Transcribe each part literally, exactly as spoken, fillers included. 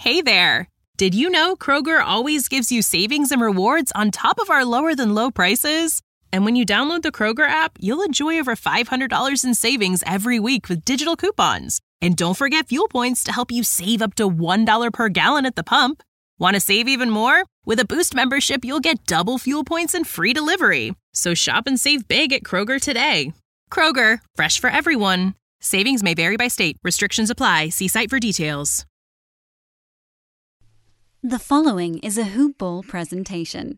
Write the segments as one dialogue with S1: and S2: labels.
S1: Hey there! Did you know Kroger always gives you savings and rewards on top of our lower-than-low prices? And when you download the Kroger app, you'll enjoy over five hundred dollars in savings every week with digital coupons. And don't forget fuel points to help you save up to one dollar per gallon at the pump. Want to save even more? With a Boost membership, you'll get double fuel points and free delivery. So shop and save big at Kroger today. Kroger, fresh for everyone. Savings may vary by state. Restrictions apply. See site for details.
S2: The following is a Hoop Ball presentation.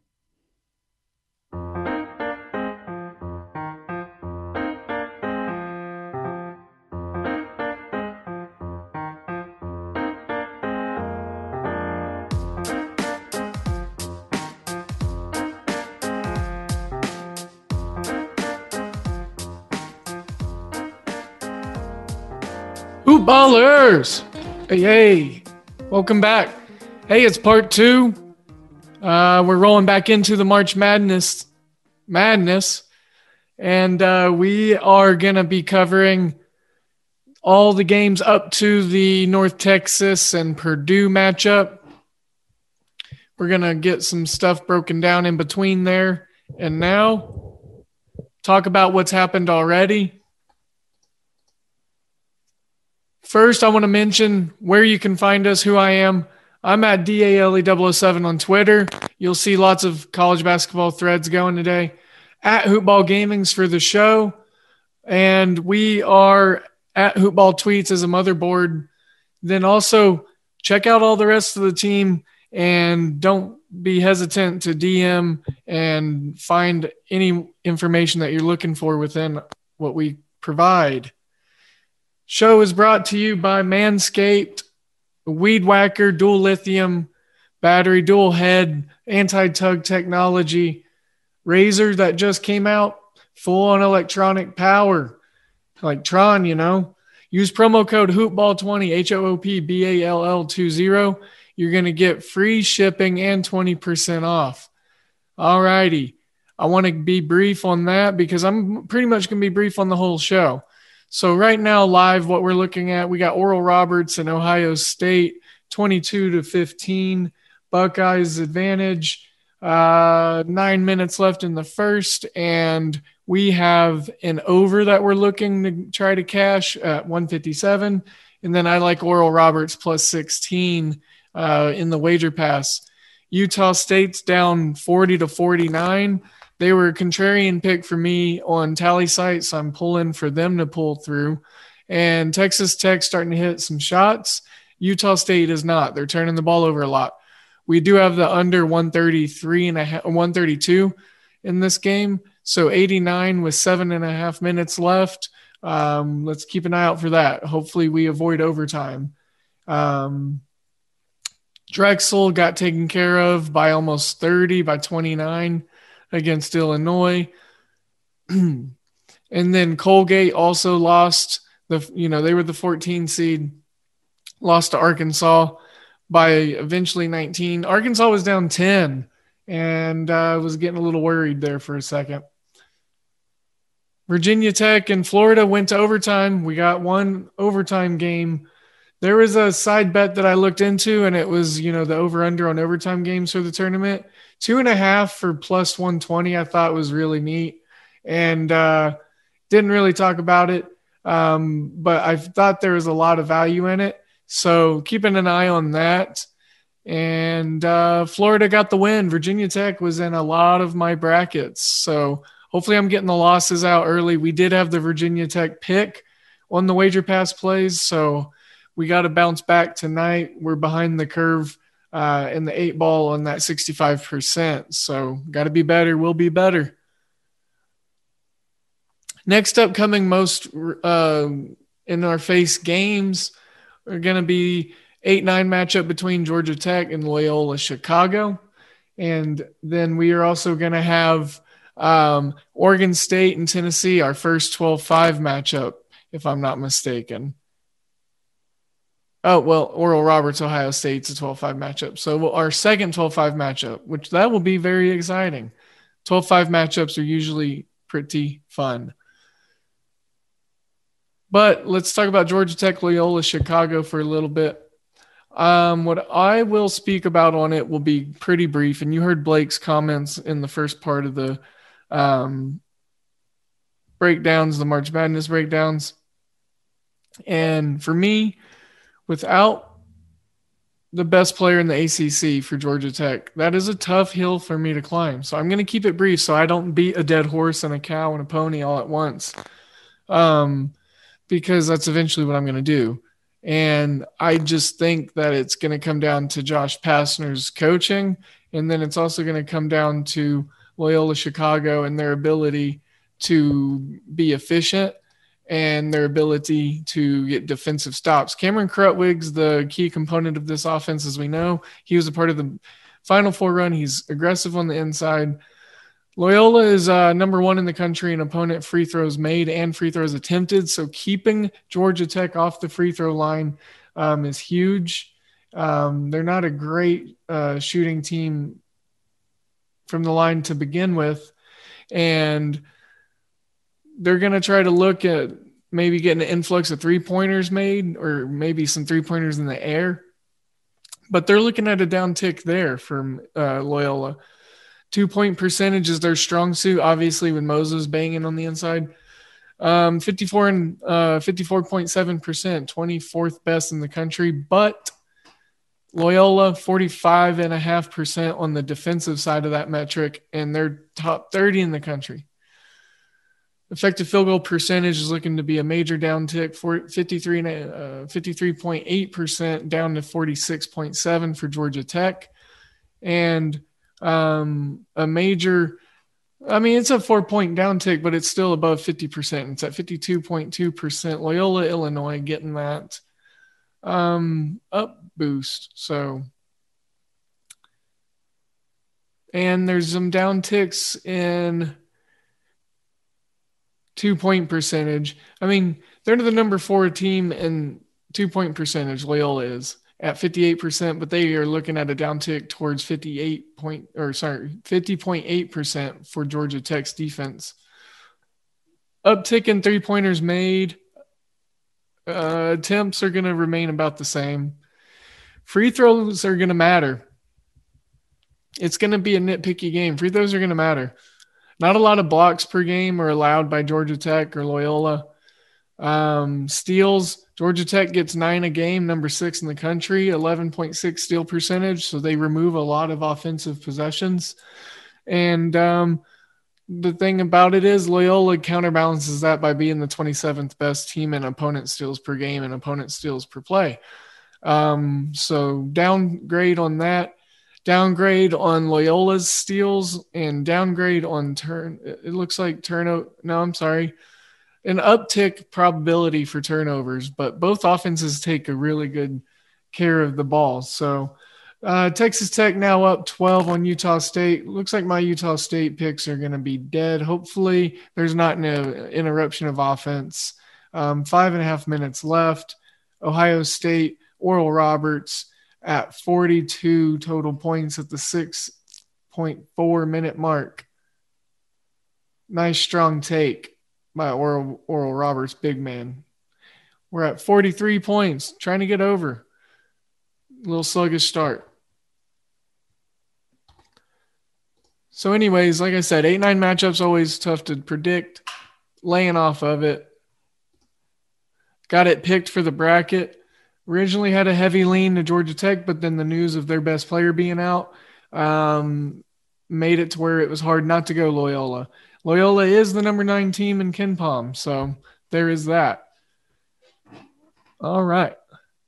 S3: Hoop Ballers! Hey, hey, welcome back. Hey, it's part two. Uh, we're rolling back into the March Madness, madness, and uh, we are going to be covering all the games up to the North Texas and Purdue matchup. We're going to get some stuff broken down in between there and now. Talk about what's happened already. First, I want to mention where you can find us, who I am. I'm at D A L E double oh seven on Twitter. You'll see lots of college basketball threads going today. At Hoopball Gaming's for the show. And we are at Hoopball Tweets as a motherboard. Then also check out all the rest of the team and don't be hesitant to D M and find any information that you're looking for within what we provide. Show is brought to you by Manscaped, Weed Whacker, dual lithium battery, dual head, anti-tug technology, razor that just came out, full on electronic power, like Tron, you know. Use promo code hoopball twenty, H O O P B A L L twenty. You're going to get free shipping and twenty percent off. All righty. I want to be brief on that because I'm pretty much going to be brief on the whole show. So right now, live, what we're looking at, we got Oral Roberts and Ohio State, twenty-two to fifteen. Buckeyes advantage. Uh, nine minutes left in the first, and we have an over that we're looking to try to cash at one fifty-seven. And then I like Oral Roberts plus sixteen uh, in the wager pass. Utah State's down forty to forty-nine. They were a contrarian pick for me on tally sites. So I'm pulling for them to pull through. And Texas Tech starting to hit some shots. Utah State is not. They're turning the ball over a lot. We do have the under one thirty-three and a half, one thirty-two in this game. So eighty-nine with seven and a half minutes left. Um, let's keep an eye out for that. Hopefully we avoid overtime. Um, Drexel got taken care of by almost thirty, by twenty-nine. Against Illinois. And then Colgate also lost the, you know, they were the fourteen seed, lost to Arkansas by eventually nineteen. Arkansas was down ten and I uh, was getting a little worried there for a second. Virginia Tech and Florida went to overtime. We got one overtime game. There was a side bet that I looked into and it was, you know, the over under on overtime games for the tournament. Two and a half for plus one twenty, I thought was really neat. And uh, didn't really talk about it. Um, but I thought there was a lot of value in it. So keeping an eye on that. And uh, Florida got the win. Virginia Tech was in a lot of my brackets. So hopefully I'm getting the losses out early. We did have the Virginia Tech pick on the wager pass plays. So we got to bounce back tonight. We're behind the curve. Uh, in the eight ball on that sixty-five percent. So got to be better. We'll be better. Next upcoming most uh, in our face games are going to be eight nine matchup between Georgia Tech and Loyola Chicago. And then we are also going to have um, Oregon State and Tennessee, our first twelve five matchup, if I'm not mistaken. Oh, well, Oral Roberts, Ohio State's a twelve five matchup. So our second twelve five matchup, which that will be very exciting. twelve five matchups are usually pretty fun. But let's talk about Georgia Tech, Loyola, Chicago for a little bit. Um, what I will speak about on it will be pretty brief. And you heard Blake's comments in the first part of the um, breakdowns, the March Madness breakdowns. And for me, without the best player in the A C C for Georgia Tech, that is a tough hill for me to climb. So I'm going to keep it brief so I don't beat a dead horse and a cow and a pony all at once, um, because that's eventually what I'm going to do. And I just think that it's going to come down to Josh Pastner's coaching, and then it's also going to come down to Loyola Chicago and their ability to be efficient and their ability to get defensive stops. Cameron Krutwig's the key component of this offense, as we know. He was a part of the Final Four run. He's aggressive on the inside. Loyola is uh, number one in the country in opponent free throws made and free throws attempted. So keeping Georgia Tech off the free throw line um, is huge. Um, they're not a great uh, shooting team from the line to begin with. And they're going to try to look at maybe getting an influx of three-pointers made or maybe some three-pointers in the air. But they're looking at a downtick there from uh, Loyola. Two-point percentage is their strong suit, obviously, with Moses banging on the inside. Um, fifty-four and uh, fifty-four point seven percent, twenty-fourth best in the country. But Loyola, forty-five point five percent on the defensive side of that metric, and they're top thirty in the country. Effective field goal percentage is looking to be a major downtick, for fifty-three, uh, fifty-three point eight percent down to forty-six point seven for Georgia Tech. And um, a major, I mean, it's a four-point downtick, but it's still above fifty percent. It's at fifty-two point two percent. Loyola, Illinois getting that um, up boost. So, and there's some downticks in two-point percentage. I mean, they're the number four team in two-point percentage, Loyola is, at fifty-eight percent, but they are looking at a downtick towards fifty-eight point, or sorry, fifty point eight percent for Georgia Tech's defense. Uptick in three-pointers made. Uh, attempts are going to remain about the same. Free throws are going to matter. It's going to be a nitpicky game. Free throws are going to matter. Not a lot of blocks per game are allowed by Georgia Tech or Loyola. Um, steals, Georgia Tech gets nine a game, number six in the country, eleven point six steal percentage. So they remove a lot of offensive possessions. And um, the thing about it is Loyola counterbalances that by being the twenty-seventh best team in opponent steals per game and opponent steals per play. Um, so downgrade on that. Downgrade on Loyola's steals and downgrade on turn. It looks like turnover. No, I'm sorry. An uptick probability for turnovers, but both offenses take a really good care of the ball. So uh, Texas Tech now up twelve on Utah State. Looks like my Utah State picks are going to be dead. Hopefully there's not an interruption of offense. Um, five and a half minutes left. Ohio State, Oral Roberts at forty-two total points at the six point four minute mark. Nice strong take by Oral, Oral Roberts, big man. We're at forty-three points, trying to get over. A little sluggish start. So anyways, like I said, eight nine matchups always tough to predict. Laying off of it. Got it picked for the bracket. Originally had a heavy lean to Georgia Tech, but then the news of their best player being out um, made it to where it was hard not to go Loyola. Loyola is the number nine team in KenPom, so there is that. All right.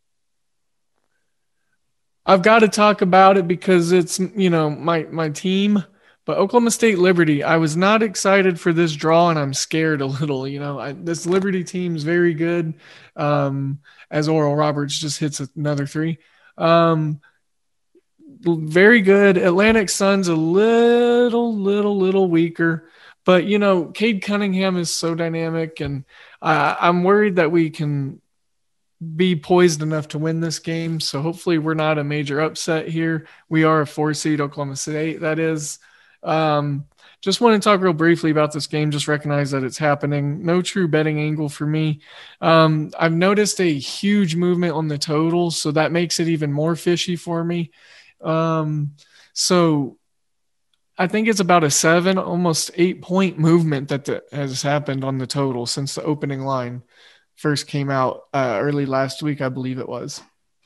S3: I've got to talk about it because it's, you know, my my team. But Oklahoma State Liberty, I was not excited for this draw, and I'm scared a little. You know, I, this Liberty team is very good. Um, as Oral Roberts just hits another three. Um, very good. Atlantic Sun's a little, little, little weaker. But, you know, Cade Cunningham is so dynamic, and uh, I'm worried that we can be poised enough to win this game. So hopefully we're not a major upset here. We are a four seed, Oklahoma State, that is. Um, just want to talk real briefly about this game. Just recognize that it's happening. No true betting angle for me. Um, I've noticed a huge movement on the total, so that makes it even more fishy for me. Um, so I think it's about a seven, almost eight point movement that the, has happened on the total since the opening line first came out uh, early last week, I believe it was.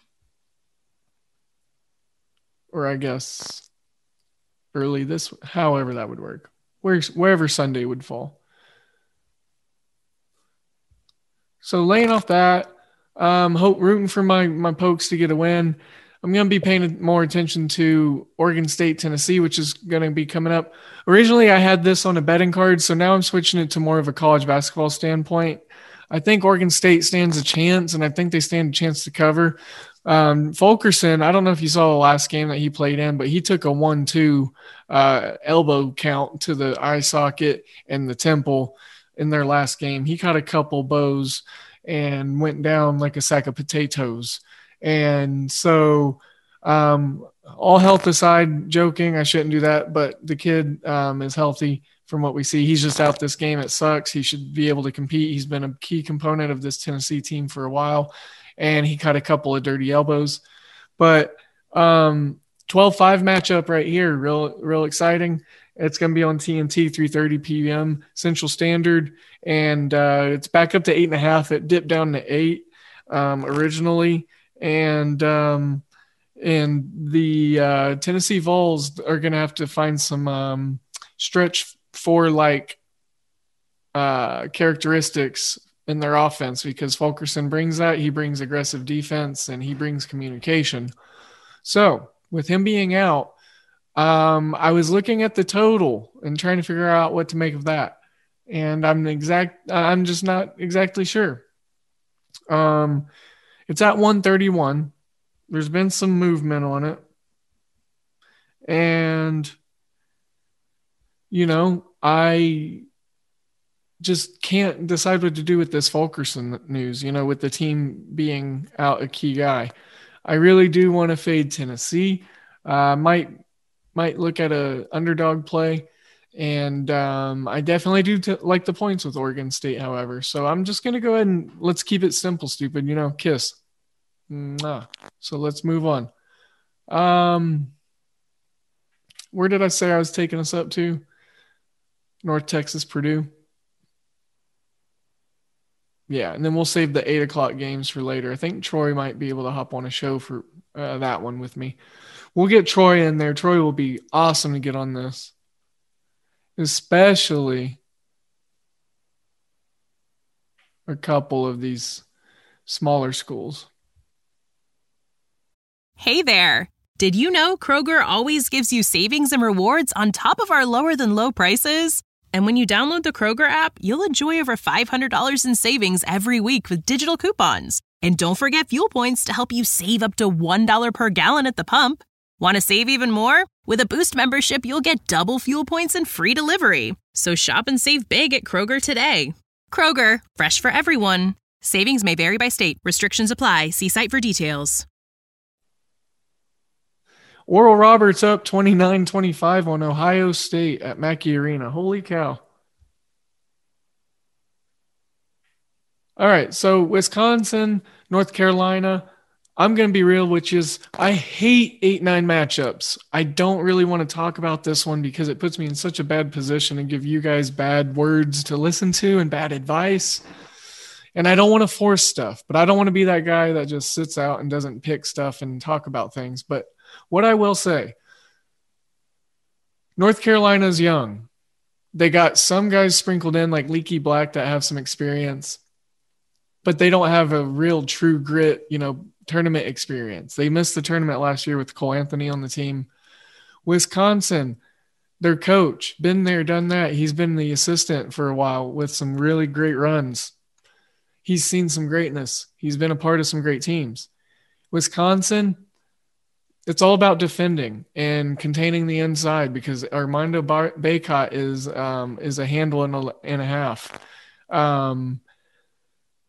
S3: Or I guess early this, however that would work, Where, wherever Sunday would fall. So laying off that, um, hope rooting for my my Pokes to get a win. I'm going to be paying more attention to Oregon State, Tennessee, which is going to be coming up. Originally, I had this on a betting card, so now I'm switching it to more of a college basketball standpoint. I think Oregon State stands a chance, and I think they stand a chance to cover. Um, Fulkerson, I don't know if you saw the last game that he played in, but he took a one two uh, elbow count to the eye socket and the temple in their last game. He caught a couple bows and went down like a sack of potatoes. And so um, all health aside, joking, I shouldn't do that, but the kid um, is healthy from what we see. He's just out this game. It sucks. He should be able to compete. He's been a key component of this Tennessee team for a while, and he caught a couple of dirty elbows. But um, twelve five matchup right here, real real exciting. It's going to be on T N T, three thirty p.m. Central Standard, and uh, it's back up to eight and a half. It dipped down to eight um, originally. And um, and the uh, Tennessee Vols are going to have to find some um, stretch four like uh, characteristics in their offense, because Fulkerson brings that. He brings aggressive defense and he brings communication. So with him being out, um, I was looking at the total and trying to figure out what to make of that. And I'm exact. I'm just not exactly sure. Um. It's at one thirty-one. There's been some movement on it. And, you know, I just can't decide what to do with this Fulkerson news, you know, with the team being out a key guy. I really do want to fade Tennessee. Uh, might might look at a underdog play. And um, I definitely do t- like the points with Oregon State, however. So I'm just going to go ahead and let's keep it simple, stupid, you know, kiss. Mwah. So let's move on. Um, where did I say I was taking us up to? North Texas, Purdue. Yeah, and then we'll save the eight o'clock games for later. I think Troy might be able to hop on a show for uh, that one with me. We'll get Troy in there. Troy will be awesome to get on this, especially a couple of these smaller schools.
S1: Hey there! Did you know Kroger always gives you savings and rewards on top of our lower than low prices? And when you download the Kroger app, you'll enjoy over five hundred dollars in savings every week with digital coupons. And don't forget fuel points to help you save up to one dollar per gallon at the pump. Want to save even more? With a Boost membership, you'll get double fuel points and free delivery. So shop and save big at Kroger today. Kroger, fresh for everyone. Savings may vary by state. Restrictions apply. See site for details.
S3: Oral Roberts up twenty-nine twenty-five on Ohio State at Mackey Arena. Holy cow. All right, so Wisconsin, North Carolina. I'm going to be real, which is I hate eight nine matchups. I don't really want to talk about this one because it puts me in such a bad position and give you guys bad words to listen to and bad advice. And I don't want to force stuff, but I don't want to be that guy that just sits out and doesn't pick stuff and talk about things. But what I will say, North Carolina's young. They got some guys sprinkled in like Leaky Black that have some experience, but they don't have a real true grit, you know, tournament experience. They missed the tournament last year with Cole Anthony on the team. Wisconsin, their coach, been there, done that. He's been the assistant for a while with some really great runs. He's seen some greatness. He's been a part of some great teams. Wisconsin, it's all about defending and containing the inside because Armando Bar- Baycott is um, is a handle and a, and a half. Um,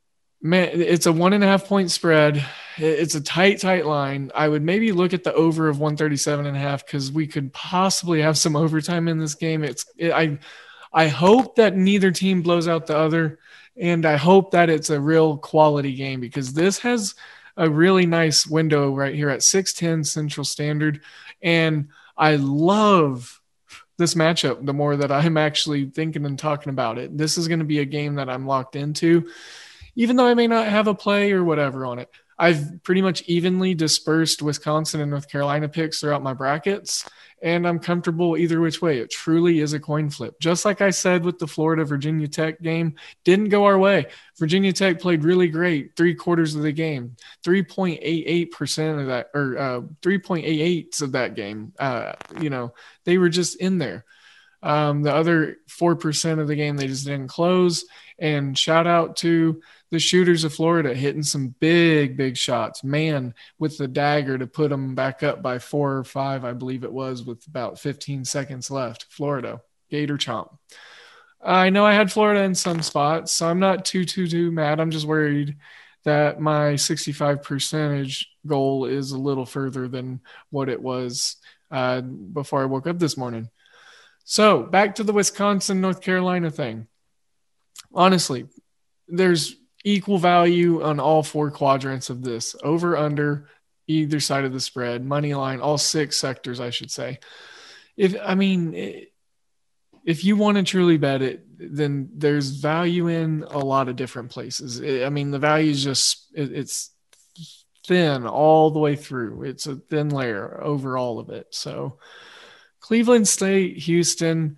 S3: Man, it's a one and a half point spread. It's a tight, tight line. I would maybe look at the over of one thirty-seven and a half because we could possibly have some overtime in this game. It's it, I, I hope that neither team blows out the other, and I hope that it's a real quality game because this has a really nice window right here at six ten Central Standard, and I love this matchup the more that I'm actually thinking and talking about it. This is going to be a game that I'm locked into. Even though I may not have a play or whatever on it, I've pretty much evenly dispersed Wisconsin and North Carolina picks throughout my brackets, and I'm comfortable either which way. It truly is a coin flip. Just like I said with the Florida-Virginia Tech game, didn't go our way. Virginia Tech played really great three quarters of the game, three point eight eight percent of that, or uh, three point eight eight of that game. Uh, you know, they were just in there. Um, the other four percent of the game, they just didn't close. And shout out to the shooters of Florida hitting some big, big shots. Man, with the dagger to put them back up by four or five, I believe it was, with about fifteen seconds left. Florida, Gator Chomp. I know I had Florida in some spots, so I'm not too, too, too mad. I'm just worried that my sixty-five percentage goal is a little further than what it was uh, before I woke up this morning. So back to the Wisconsin, North Carolina thing. Honestly, there's equal value on all four quadrants of this. Over, under, either side of the spread, money line, all six sectors, I should say. If I mean, if you want to truly bet it, then there's value in a lot of different places. I mean, the value is just, it's thin all the way through. It's a thin layer over all of it. So Cleveland State, Houston.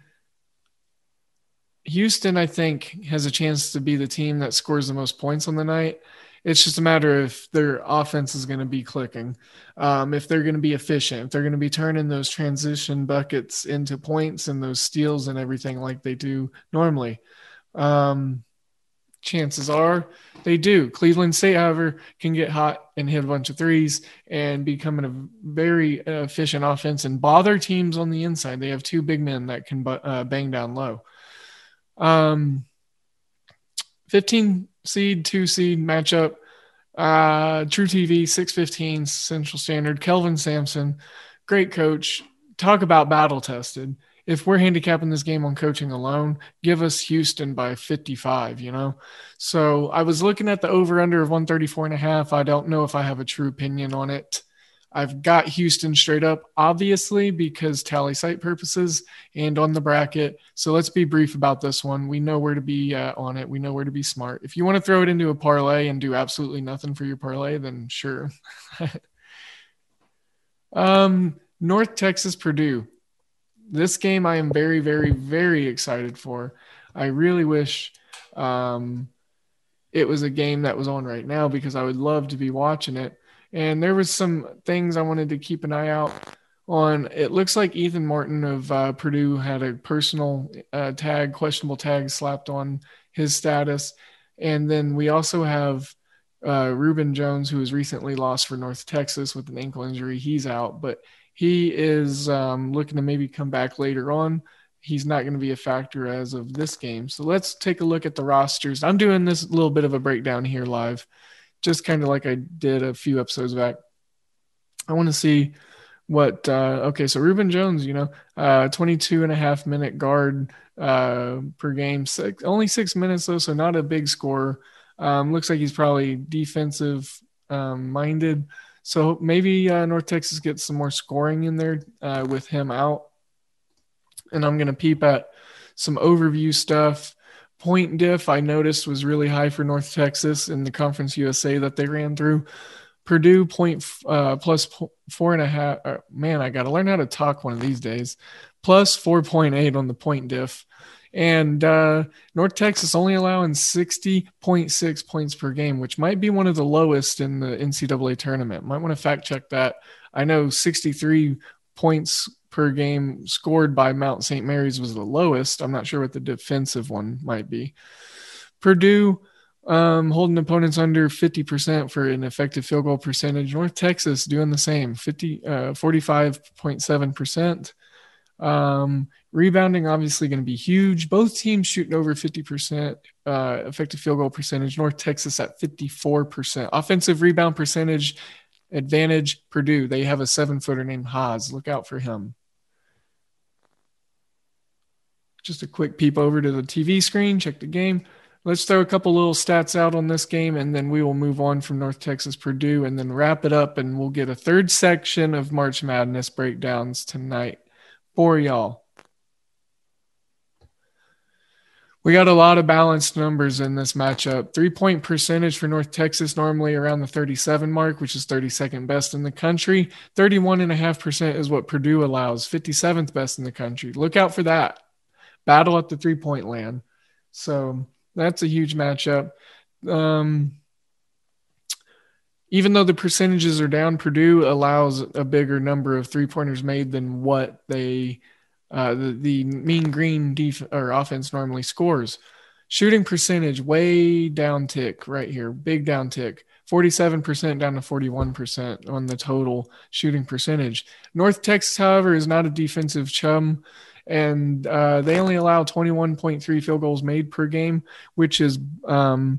S3: Houston, I think, has a chance to be the team that scores the most points on the night. It's just a matter of if their offense is going to be clicking, um, if they're going to be efficient, if they're going to be turning those transition buckets into points and those steals and everything like they do normally. Um, chances are they do. Cleveland State, however, can get hot and hit a bunch of threes and become a very efficient offense and bother teams on the inside. They have two big men that can uh, bang down low. Um, fifteen seed, two seed matchup. Uh, True T V, six fifteen Central Standard. Kelvin Sampson, great coach. Talk about battle tested. If we're handicapping this game on coaching alone, give us Houston by fifty-five, you know? So I was looking at the over under of one thirty-four and a half. I don't know if I have a true opinion on it. I've got Houston straight up, obviously, because tally site purposes and on the bracket. So let's be brief about this one. We know where to be uh, on it. We know where to be smart. If you want to throw it into a parlay and do absolutely nothing for your parlay, then sure. um, North Texas, Purdue. This game I am very, very, very excited for. I really wish um, it was a game that was on right now because I would love to be watching it. And there was some things I wanted to keep an eye out on. It looks like Ethan Martin of uh, Purdue had a personal uh, tag, questionable tag slapped on his status. And then we also have uh, Reuben Jones, who was recently lost for North Texas with an ankle injury. He's out, but he is um, looking to maybe come back later on. He's not going to be a factor as of this game. So let's take a look at the rosters. I'm doing this little bit of a breakdown here live, just kind of like I did a few episodes back. I want to see what, uh, okay, so Reuben Jones, you know, uh, twenty-two and a half minute guard uh, per game, six, only six minutes though, so not a big scorer. Um, looks like he's probably defensive um, minded. So maybe uh, North Texas gets some more scoring in there uh, with him out. And I'm going to peep at some overview stuff. Point diff I noticed was really high for North Texas in the Conference U S A that they ran through. Purdue point uh, plus four and a half. Uh, man, I got to learn how to talk one of these days. Plus four point eight on the point diff. And uh, North Texas only allowing sixty point six points per game, which might be one of the lowest in the N C double A tournament. Might want to fact check that. I know sixty-three points per game scored by Mount Saint Mary's was the lowest. I'm not sure what the defensive one might be. Purdue um, holding opponents under fifty percent for an effective field goal percentage. North Texas doing the same, fifty, uh, forty-five point seven percent. Um, rebounding obviously going to be huge. Both teams shooting over fifty percent uh, effective field goal percentage. North Texas at fifty-four percent. Offensive rebound percentage advantage, Purdue. They have a seven-footer named Haas. Look out for him. Just a quick peep over to the T V screen, check the game. Let's throw a couple little stats out on this game, and then we will move on from North Texas Purdue and then wrap it up, and we'll get a third section of March Madness breakdowns tonight for y'all. We got a lot of balanced numbers in this matchup. Three-point percentage for North Texas, normally around the thirty-seven mark, which is thirty-second best in the country. thirty-one point five percent is what Purdue allows, fifty-seventh best in the country. Look out for that. Battle at the three-point land. So that's a huge matchup. Um, even though the percentages are down, Purdue allows a bigger number of three-pointers made than what they uh, the, the Mean Green def- or offense normally scores. Shooting percentage way down tick right here, big down tick. forty-seven percent down to forty-one percent on the total shooting percentage. North Texas, however, is not a defensive chum, and uh, they only allow twenty-one point three field goals made per game, which is um,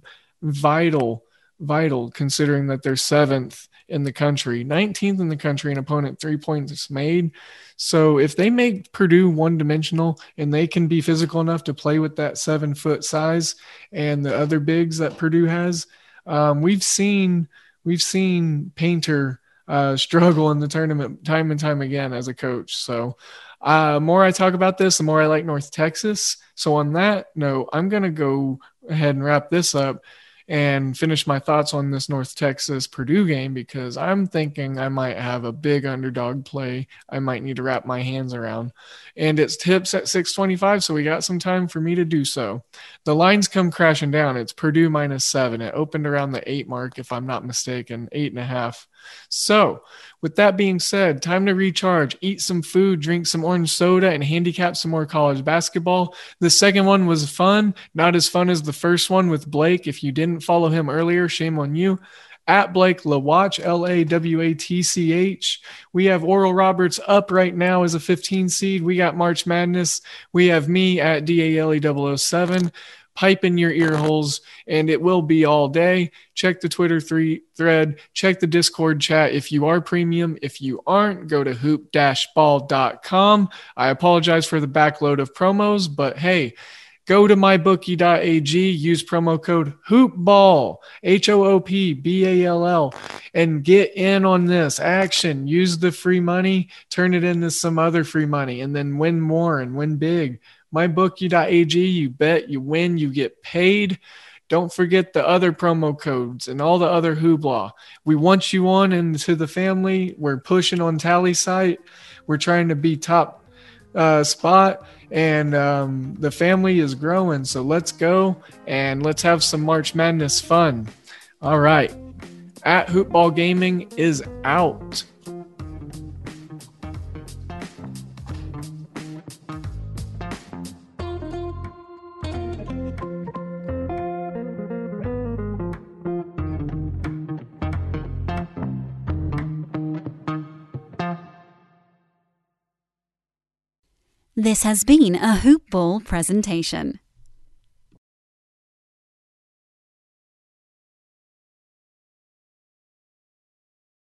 S3: vital, vital considering that they're seventh in the country, nineteenth in the country in opponent three points made. So if they make Purdue one-dimensional and they can be physical enough to play with that seven-foot size and the other bigs that Purdue has, um, we've seen we've seen Painter uh, struggle in the tournament time and time again as a coach. So uh, more I talk about this, the more I like North Texas. So on that note, I'm going to go ahead and wrap this up and finish my thoughts on this North Texas Purdue game, because I'm thinking I might have a big underdog play I might need to wrap my hands around. And it's tips at six twenty-five, so we got some time for me to do so. The lines come crashing down. It's Purdue minus seven. It opened around the eight mark, if I'm not mistaken, eight and a half. So with that being said, time to recharge, eat some food, drink some orange soda, and handicap some more college basketball. The second one was fun, not as fun as the first one with Blake. If you didn't follow him earlier, shame on you. At Blake Lawatch, L A W A T C H. We have Oral Roberts up right now as a fifteen seed. We got March Madness. We have me at D A L E double oh seven. Pipe in your ear holes, and it will be all day. Check the Twitter three thread. Check the Discord chat if you are premium. If you aren't, go to hoop dash ball dot com. I apologize for the backload of promos, but hey, go to my bookie dot a g, use promo code HOOPBALL, H O O P B A L L, and get in on this action. Use the free money, turn it into some other free money, and then win more and win big. my bookie dot a g, you bet, you win, you get paid. Don't forget the other promo codes and all the other hoopla. We want you on into the family. We're pushing on Tally site. We're trying to be top uh, spot, and um, the family is growing. So let's go and let's have some March Madness fun. All right. At Hoopball Gaming is out.
S2: This has been a Hoop Ball presentation.